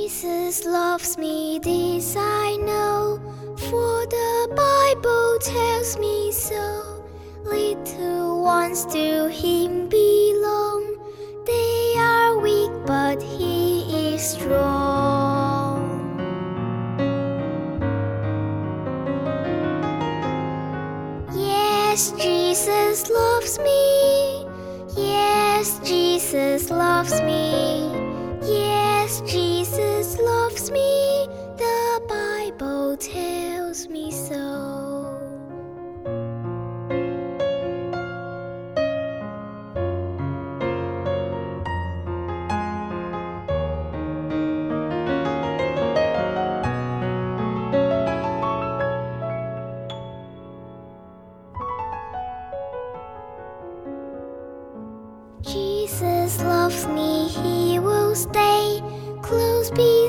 Jesus loves me, this I know, for the Bible tells me so. Little ones to Him belong, they are weak but He is strong. Yes, Jesus loves me. Yes, Jesus loves me. Yes, Jesus loves me. The Bible tells me so. Jesus loves me, He will stay close beside